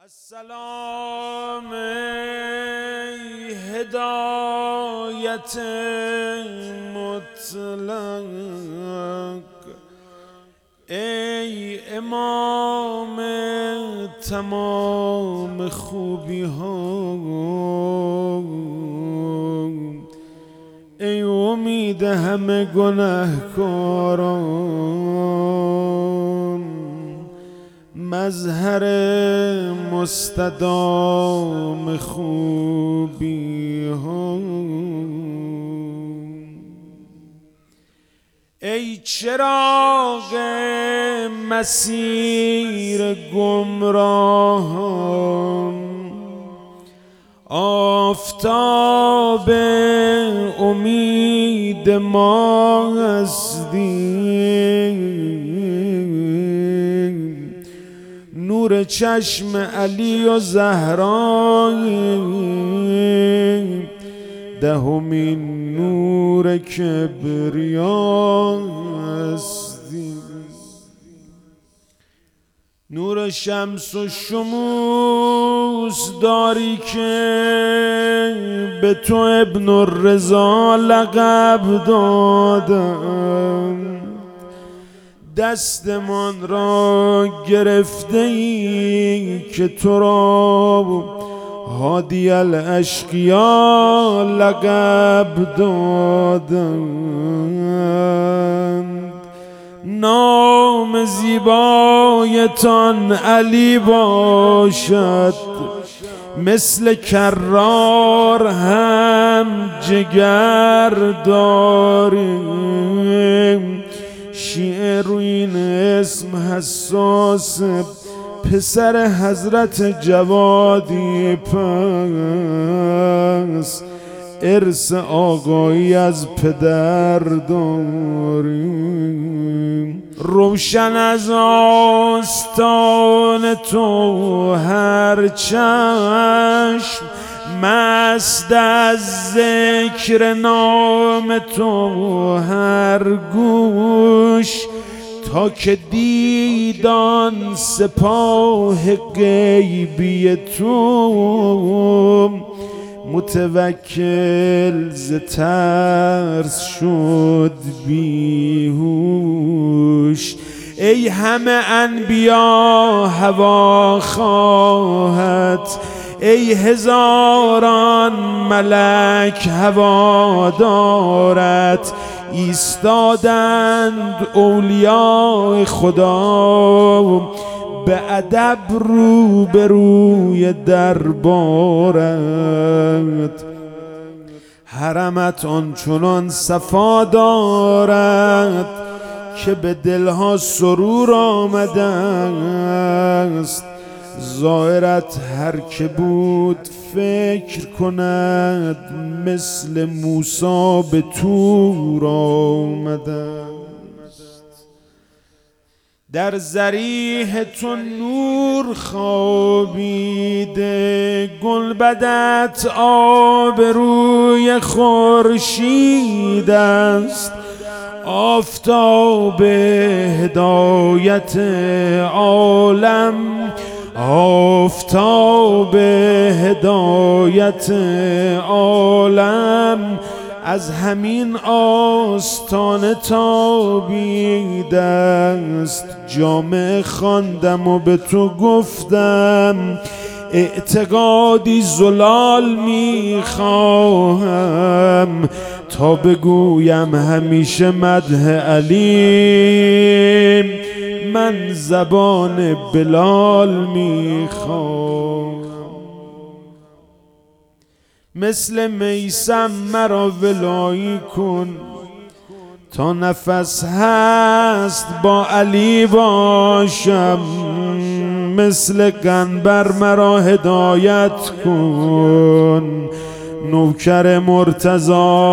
السلام ای هدایت مطلق، ای امام تمام خوبی ها، ای امید همه گناهکاران، مظهر مستدام خوبی ها، ای چراغ مسیر گمراهان، آفتاب امید ما هستی، نور چشم علی و زهرای، دهمین نور کبریا هستی، نور شمس و شموس داری که به تو ابن الرضا لقب دادم، دستمان را گرفته ای که تو را هادی الاشقیا لقب دادند. نام زیبایتان علی باشد، مثل کرار هم جگر داریم، شیعه روی این اسم حساس، پسر حضرت جوادی پس ارث آقایی از پدر داریم. روشن از آستان تو هر چشم، مست از ذکر نام تو هر گوش، تا که دیدان سپاه غیبی تو، متوکل ز ترس شد بیهوش. ای همه انبیا هوا خواهد، ای هزاران ملک هوا دارد، ایستادند اولیاء خدا به ادب روبروی دربارت. حرمت آنچنان صفا دارد که به دلها سرور آمده است، ظاهرت هر که بود فکر کند مثل موسی به طور آمده است. در ضریح تو نور خوابیده، گلبدت آب روی خورشید است، آفتاب هدایت عالم، آفتاب هدایت عالم، از همین آستانه تابیده است. جامه خواندم و به تو گفتم، اعتقادی زلال میخواهم، تا بگویم همیشه مدح علی، من زبان بلال میخوام. مثل میثم مرا ولایی کن، تا نفس هست با علی باشم، مثل قنبر مرا هدایت کن، نوکر مرتضی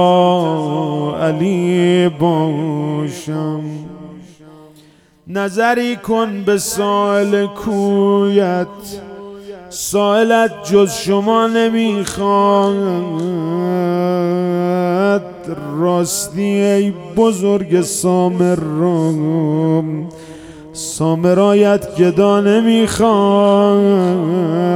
علی باشم. نظری کن به سائل کویت، سائلت جز شما نمیخواهد، راستی ای بزرگ سامر، سامرایت گدا نمیخواد،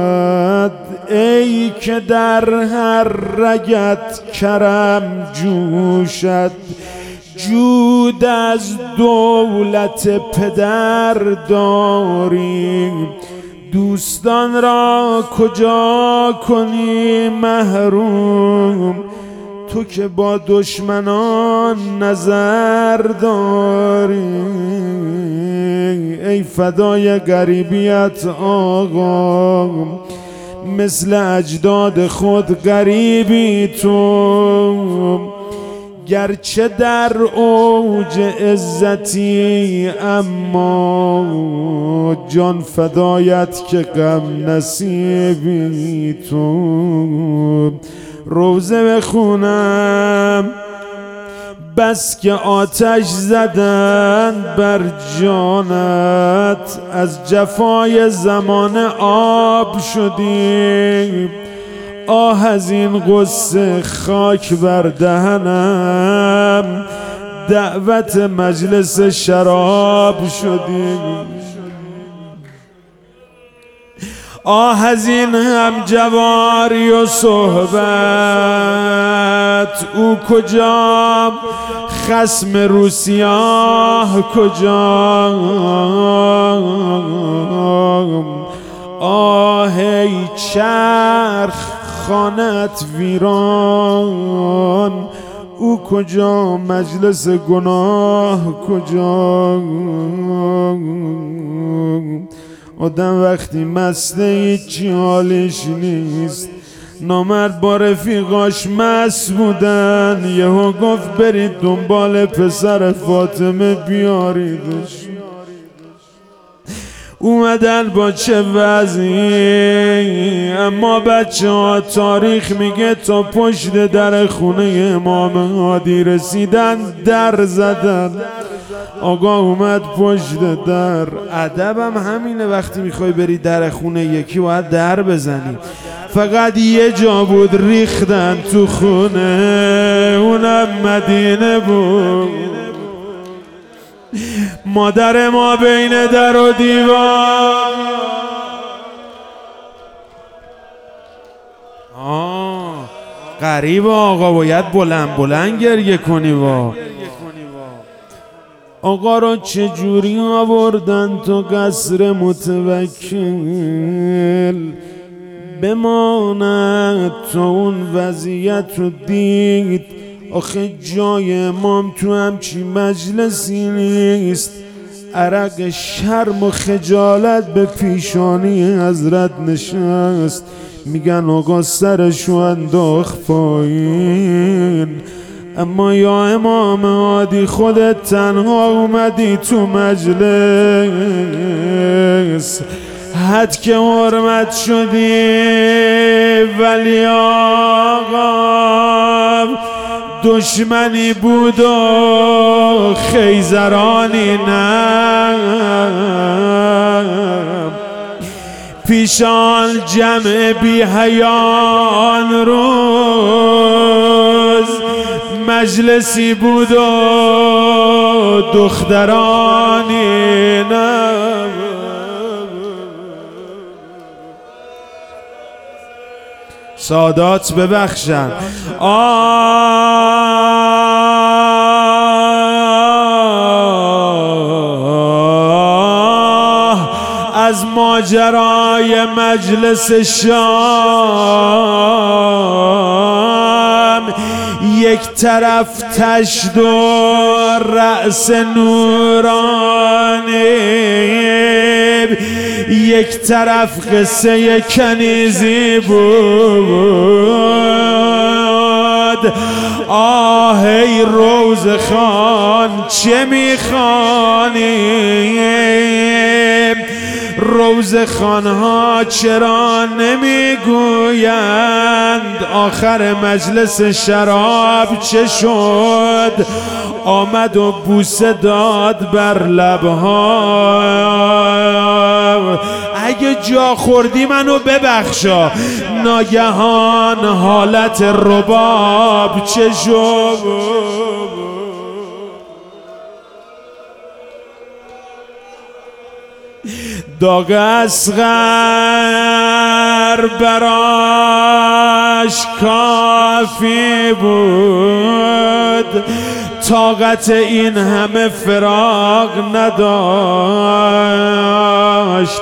که در هر رگت کرم جوشد، جود از دولت پدر داری، دوستان را کجا کنی محروم، تو که با دشمنان نظر داری. ای فدای غریبیت آقا، مثل اجداد خود غریبی تو، گرچه در اوج عزتی اما جان فدایت که غم نصیبی تو. روزه بخونم بس که آتش زدن بر جانت، از جفای زمان آب شدی، آه از این غصه خاک بر دهنم، دعوت مجلس شراب شدی. آه از این همجواری و صحبت، او کجا خصم روسیاه کجا. آه ای چرخ خانت ویران، او کجا مجلس گناه کجا. آدم وقتی مسته هیچی حالش نیست، نامرد با رفیقاش مست بودن، یهو گفت برید دنبال پسر فاطمه بیاریدش. اومدن با چه وضعی، اما بچه ها تاریخ میگه تا پشت در خونه امام هادی رسیدن در زدن. آقا اومد پشت در. ادبم همینه، وقتی میخوای بری در خونه یکی باید در بزنی. فقط یه جا بود ریختن تو خونه، اونم مدینه بود. مادر ما بین در و دیوار، غریب آقا باید بلند بلند گریه کنی. وا آقا را چجوری آوردن تو قصر متوکل، بماند تو اون وضعیت رو دید. آخه جای امام تو همچی مجلسی نیست. عرق شرم و خجالت به پیشانی حضرت نشست. میگن آقا سرشو انداخت پایین. اما یا امام هادی خودت تنها اومدی تو مجلس، حد که حرمت شدی. ولی آقا دشمنی بود و خیزرانی نه، پیشان جمع بی حیان روز مجلسی بود و دخترانی نه. سادات ببخشن. از ماجرای مجلس شام، یک طرف تشت و رأس نورانی، یک طرف قصه کنیزی بود. آه ای روزخان چه میخوانی؟ روزخانها چرا نمیگویند آخر مجلس شراب چه شد؟ آمد و بوسه داد بر لبها. اگه جا خوردی منو ببخشا. ناگهان حالت رباب چه شد؟ داغ اصغر برای براش کافی بود، طاقت این همه فراق نداشت.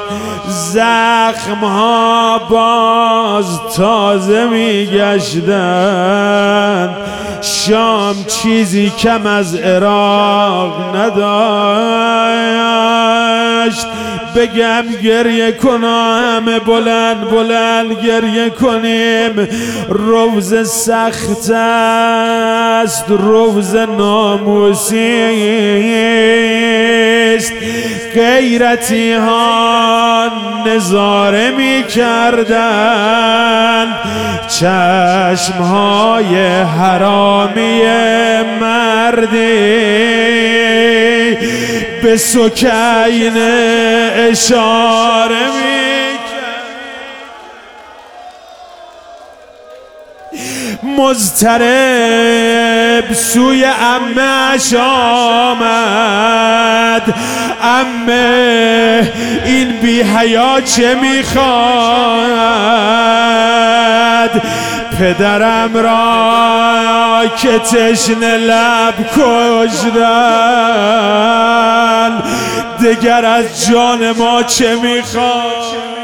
زخمها باز تازه میگشتند، شام چیزی کم از عراق نداشت. بگم گریه کنم، بلند بلند گریه کنیم. روز سخت است، روز ناموسی است. غیرتی ها نظاره می کردند، چشم های حرامی مردی به سکینه اشاره میکرد. مضطرب سوی عمه‌اش آمد. عمه این بی حیا چه میخواد؟ پدرم را که تشنه لب کشتن، دگر از جان ما چه میخواد؟